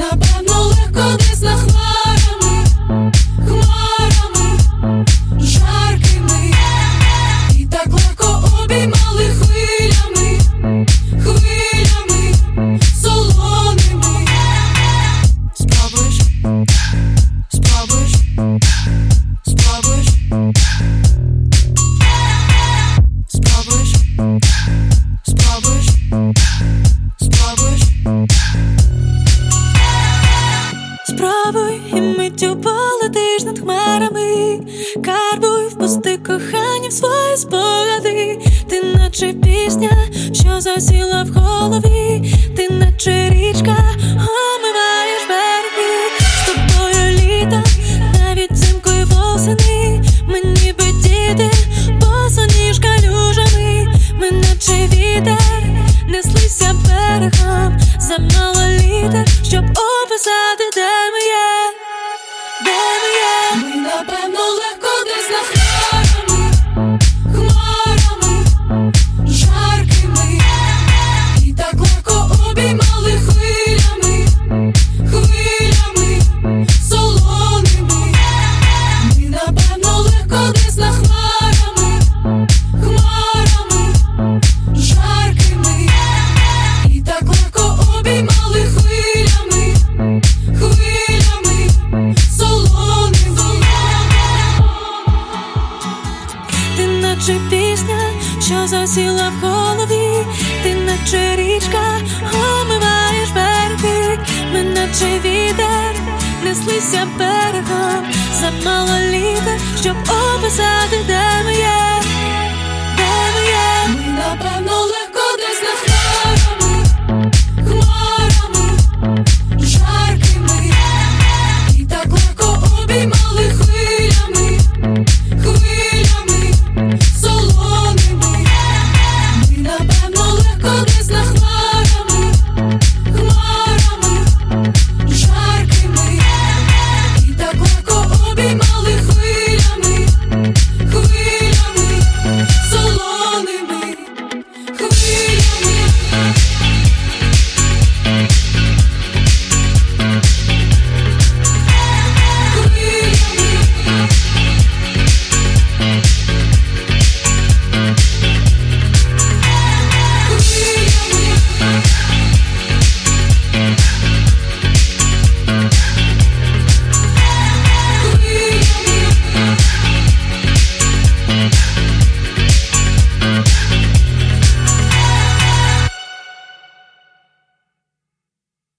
напевно, легко десь над хмарами, хмарами жаркими, і так легко обіймали хвилями, хвилями солоними. Спробуєш, спробуєш, спробуєш, спробуєш, спробуєш, спробуєш. Спробуй, і миттю полетиш над хмарами. Карбуй, впусти кохання в свої спогади. Ти наче пісня, що засіла в голові. Ти наче річка, омиваєш береги. З тобою літа, навіть взимку і восени. Ми ніби діти, босоніж калюжами. Ми наче вітер, неслися берегом. Замало літер, щоб описати, де ми є, де ми є. Ми, напевно, легко десь над хмарами, хмарами жаркими, і так легко обіймали хвилями, хвилями солоними. Ми, напевно, легко десь над хмарами, хмарами жаркими, і так легко обіймали хвилями, хвилями солоними. Ти наче пісня, що засіла в голові. Ти наче річка, омиваєш береги. Ми наче вітер, неслися берегом. Замало літер, щоб описати, де ми є, де ми є. Ми, напевно,